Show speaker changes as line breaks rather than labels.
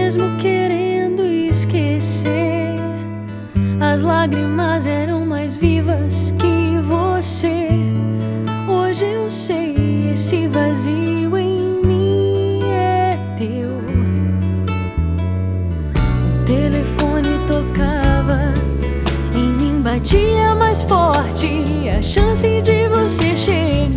mesmo querendo esquecer. As lágrimas eram mais vivas que você. Hoje eu sei, esse vazio em mim é teu. O telefone tocava, em mim batia mais forte a chance de